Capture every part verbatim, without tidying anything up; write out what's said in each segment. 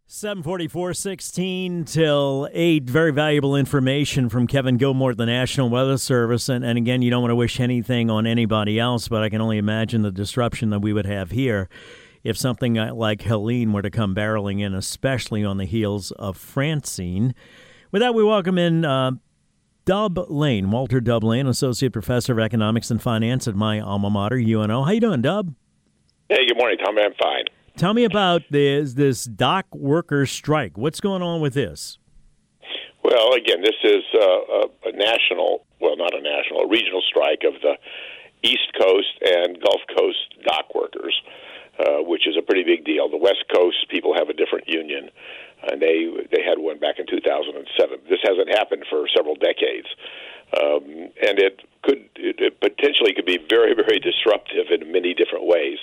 seven forty-four, sixteen till eight. Very valuable information from Kevin Gilmore at the National Weather Service. And, and again, you don't want to wish anything on anybody else, but I can only imagine the disruption that we would have here if something like Helene were to come barreling in, especially on the heels of Francine. With that, we welcome in uh, Dub Lane, Walter Dub Lane, Associate Professor of Economics and Finance at my alma mater, U N O. How you doing, Dub? Hey, good morning, Tom. I'm fine. Tell me about this, this dock workers strike. What's going on with this? Well, again, this is uh, a, a national, well, not a national, a regional strike of the East Coast and Gulf Coast dock workers, uh, which is a pretty big deal. The West Coast people have a different union, and they they had one back in two thousand seven. This hasn't happened for several decades, um, and it could it, it potentially could be very, very disruptive in many different ways.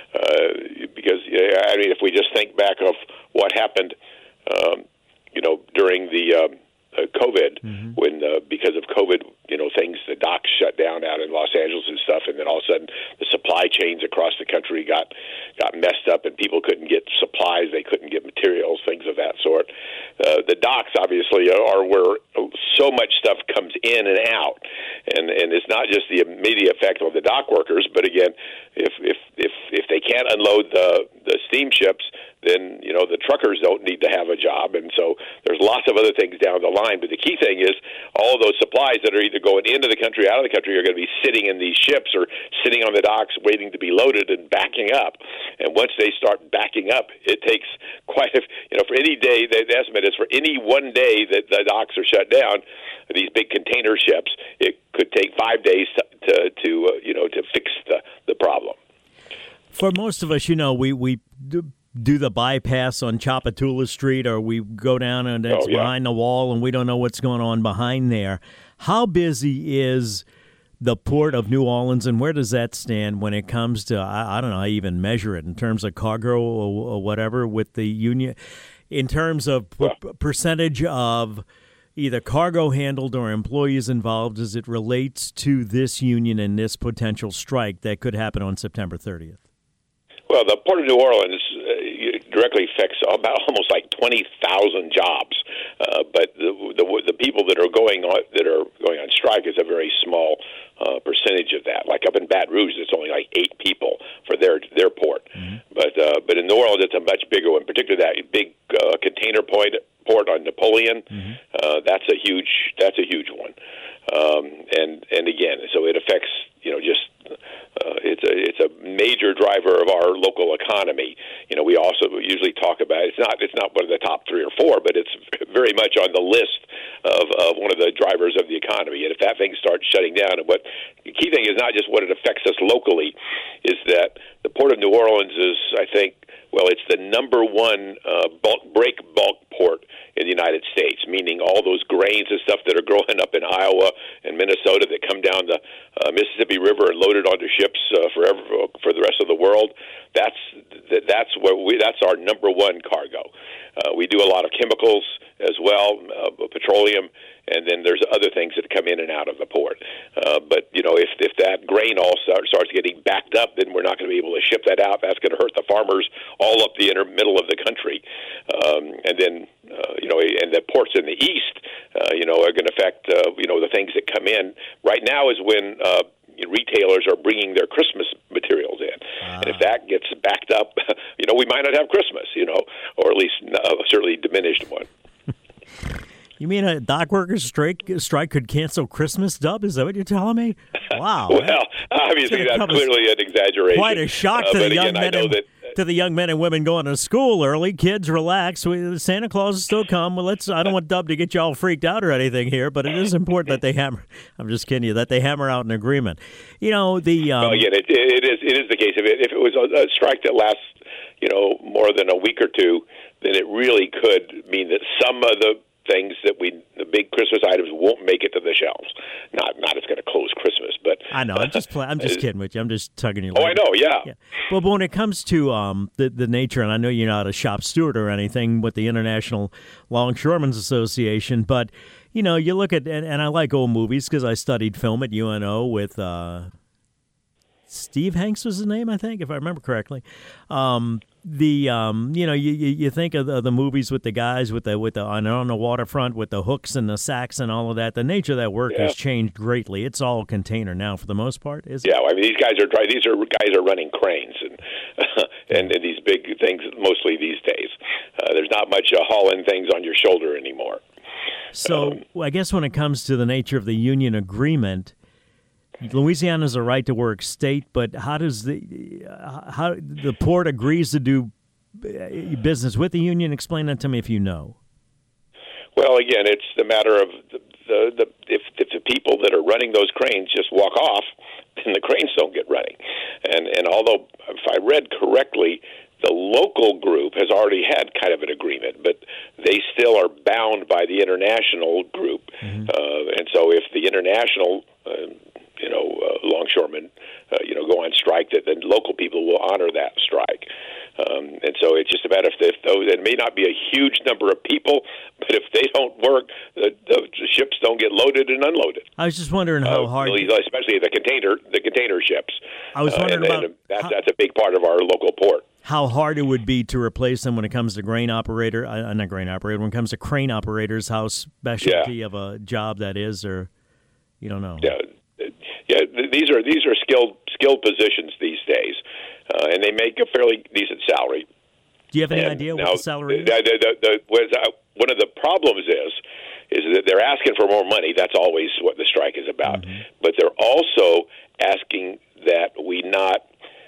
Uh, because I mean, if we just think back of what happened, um, you know, during the um, uh, COVID, mm-hmm. when uh, because of COVID, you know, things the docks shut down out in Los Angeles and stuff, and then all of a sudden the supply chains across the country got got messed up, and people couldn't get supplies, they couldn't get materials, things of that sort. Uh, the docks obviously are where so much stuff comes in and out, and and it's not just the immediate effect on the dock workers, but again, if if if if they can't unload the the steamships, then you know the truckers don't need to have a job, and so there's lots of other things down the line. But the key thing is all those supplies that are either going into the country, out of the country, are going to be sitting in these ships or sitting on the docks waiting to be loaded and backing up. And once they start backing up, it takes quite a, you know, for any day, the estimate is for any one day that the docks are shut down, these big container ships, it could take five days to, to, to uh, you know, to fix the, the problem. For most of us, you know, we, we do do the bypass on Chapatula Street, or we go down and it's oh, yeah. behind the wall and we don't know what's going on behind there. How busy is the Port of New Orleans, and where does that stand when it comes to, I, I don't know how you even measure it, in terms of cargo or, or whatever with the union, in terms of p- percentage of either cargo handled or employees involved as it relates to this union and this potential strike that could happen on September thirtieth? Well, the Port of New Orleans uh, directly affects about almost like twenty thousand jobs, uh, but the, the the people that are going on that are going on strike is a very small uh, percentage of that. Like up in Baton Rouge, it's only like eight people for their their port, mm-hmm. but uh, but in New Orleans, it's a much bigger one. Particularly that big uh, container point port on Napoleon, mm-hmm. uh, that's a huge that's a huge one, um, and and again, so it affects you know just. Uh, it's a it's a major driver of our local economy. You know, we also usually talk about it's not it's not one of the top three or four, but it's very much on the list of, of one of the drivers of the economy. And if that thing starts shutting down, and what the key thing is not just what it affects us locally, is that the Port of New Orleans is, I think, well, it's the number one uh, bulk break bulk port in the United States, meaning all those grains and stuff that are growing up in Iowa and Minnesota that come down the uh, Mississippi River and loaded onto ships uh, for ever, for the rest of the world. That's that's what we that's our number one cargo. Uh, we do a lot of chemicals as well, uh, petroleum, and then there's other things that come in and out of the port. Uh, but you know, if if that grain all start, starts getting backed up, then we're not going to be able to ship that out. That's going to hurt the farmers all up the inner middle of the country, um, and then uh, you know, and the ports in the east, uh, you know, are going to affect uh, you know the things that come in. Right now is when uh, retailers are bringing their Christmas materials in, ah. and if that gets backed up, you know, we might not have Christmas, you know, or at least uh, certainly diminished one. You mean a dock workers strike strike could cancel Christmas, Dub? Is that what you're telling me? Wow. Well, obviously that's clearly an exaggeration. Quite a shock to uh, the young again, men and, that, to the young men and women going to school early. Kids, relax. We, Santa Claus will still come. Well, let's. I don't want Dub to get you all freaked out or anything here, but it is important that they hammer. I'm just kidding you. That they hammer out an agreement. You know the. Um, well, again, it, it is. It is the case. If it, if it was a, a strike that lasts, you know, more than a week or two, then it really could mean that some of the things that we, the big Christmas items, won't make it to the shelves. Not, not it's going to close Christmas, but I know. I'm just, play, I'm just kidding with you. I'm just tugging you. Oh, I know. Yeah. yeah. Well, but when it comes to um the the nature, and I know you're not a shop steward or anything with the International Longshoremen's Association, but you know, you look at and, and I like old movies because I studied film at U N O with uh, Steve Hanks was his name, I think, if I remember correctly. Um, the um, you know, you, you you think of the, the movies with the guys with the with the on, on the waterfront with the hooks and the sacks and all of that. The nature of that work yeah. has changed greatly. It's all container now for the most part, isn't yeah, it? Yeah, I mean these guys are trying. These are guys are running cranes and and, and these big things mostly these days. Uh, there's not much uh, hauling things on your shoulder anymore. So um, I guess when it comes to the nature of the union agreement, Louisiana's a right to work state, but how does the how the port agrees to do business with the union? Explain that to me if you know. Well, again, it's the matter of the, the, the if, if the people that are running those cranes just walk off, then the cranes don't get running. And and although if I read correctly, the local group has already had kind of an agreement, but they still are bound by the international group. Mm-hmm. Uh, and so if the international uh, you know, uh, longshoremen, uh, you know, go on strike, that then local people will honor that strike. Um, and so it's just about if, if though it may not be a huge number of people, but if they don't work, the, the ships don't get loaded and unloaded. I was just wondering how uh, hard, especially the container, the container ships. I was wondering uh, and, about and that's how, that's a big part of our local port. How hard it would be to replace them when it comes to grain operator, uh, not grain operator, when it comes to crane operators, how specialty yeah. of a job that is, or you don't know. Yeah. Yeah, these are these are skilled skilled positions these days, uh, and they make a fairly decent salary. Do you have any and idea now, what the salary is? The, the, the, the, one of the problems is is that they're asking for more money. That's always what the strike is about. Mm-hmm. But they're also asking that we not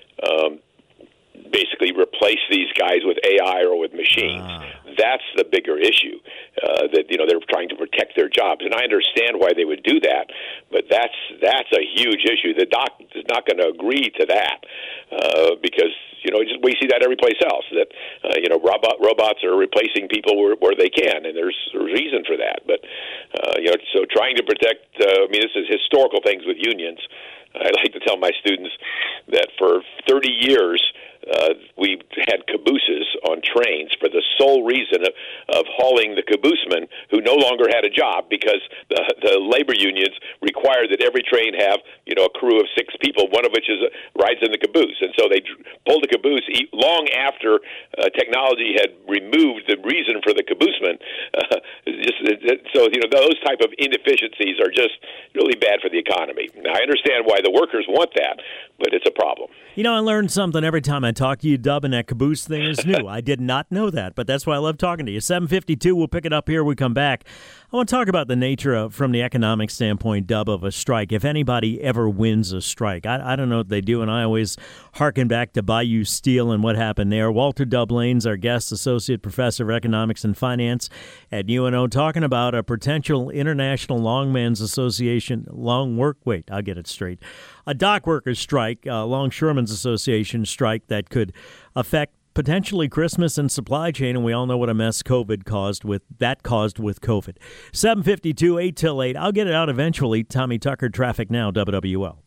um, basically replace these guys with A I or with machines. Ah. That's the bigger issue. Uh, that you know they're trying to protect their jobs, and I understand why they would do that. But that's that's a huge issue. The doc is not going to agree to that uh, because you know just, we see that every place else. That uh, you know robot robots are replacing people where, where they can, and there's a reason for that. But uh, you know, so trying to protect. Uh, I mean, this is historical things with unions. I like to tell my students that for thirty years. Uh, we had cabooses on trains for the sole reason of, of hauling the caboosemen who no longer had a job because the, the labor unions required that every train have, you know, a crew of six people, one of which is uh, rides in the caboose. And so they pulled the caboose long after uh, technology had removed the reason for the cabooseman. Uh, just, so, you know, those type of inefficiencies are just really bad for the economy. Now, I understand why the workers want that, but it's a problem. You know, I learned something every time I talk to you, Dub, and that caboose thing is new. I did not know that, but that's why I love talking to you. seven fifty-two, we'll pick it up here when we come back. I want to talk about the nature of, from the economic standpoint, Dub, of a strike. If anybody ever wins a strike, I, I don't know what they do, and I always hearken back to Bayou Steel and what happened there. Walter Dublane's our guest, Associate Professor of Economics and Finance at U N O, talking about a potential International Longmen's Association, long work, wait, I'll get it straight, a dock workers strike, uh, Longshoremen's Association strike that could affect potentially Christmas and supply chain, and we all know what a mess COVID caused with that caused with COVID. seven fifty-two, eight till eight. I'll get it out eventually. Tommy Tucker, Traffic Now, W W L.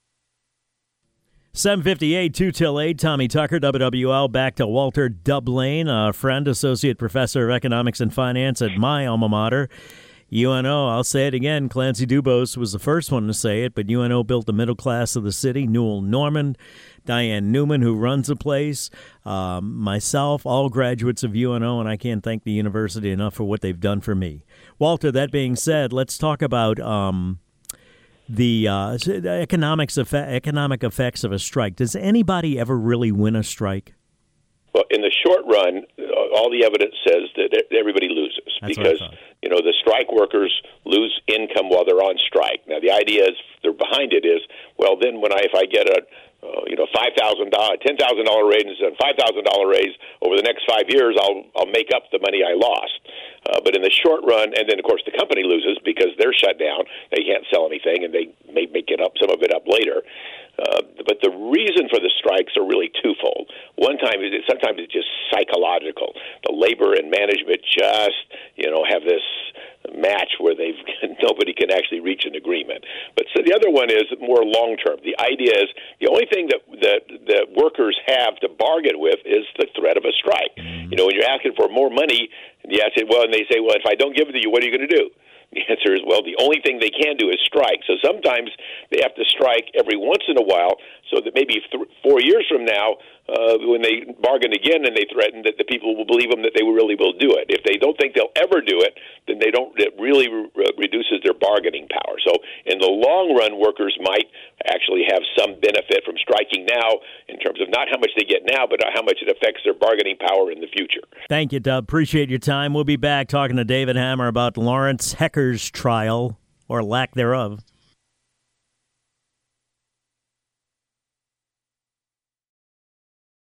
seven fifty-eight, two till eight. Tommy Tucker, W W L. Back to Walter Dublane, a friend, Associate Professor of Economics and Finance at my alma mater, U N O. I'll say it again. Clancy Dubose was the first one to say it, but U N O built the middle class of the city. Newell Norman, Diane Newman, who runs the place, um, myself, all graduates of U N O, and I can't thank the university enough for what they've done for me. Walter, that being said, let's talk about um, the, uh, the economics effect, economic effects of a strike. Does anybody ever really win a strike? Well, in the short run, all the evidence says that everybody loses. That's because, you know, the strike workers lose income while they're on strike. Now, the idea is, they're behind it is, well, then when I, if I get a, uh, you know, five thousand dollars, ten thousand dollars raise and five thousand dollars raise over the next five years, I'll, I'll make up the money I lost. Uh, but in the short run, and then, of course, the company loses because they're shut down. They can't sell anything, and they may make it up, some of it up later. Uh, but the reason for the strikes are really twofold. One time, is it, sometimes it's just psychological. The labor and management just, you know, have this match where they've nobody can actually reach an agreement. But so the other one is more long term. The idea is the only thing that that that workers have to bargain with is the threat of a strike. Mm-hmm. You know, when you're asking for more money, and you ask it, well, and they say, well, if I don't give it to you, what are you going to do? The answer is, well, the only thing they can do is strike. So sometimes they have to strike every once in a while so that maybe th- four years from now, uh, when they bargain again and they threaten, that the people will believe them that they really will do it. If they don't think they'll ever do it, then they don't. It really re- reduces their bargaining power. So in the long run, workers might actually have some benefit from striking now in terms of not how much they get now, but how much it affects their bargaining power in the future. Thank you, Dub. Appreciate your time. We'll be back talking to David Hammer about Lawrence Hecker's trial, or lack thereof.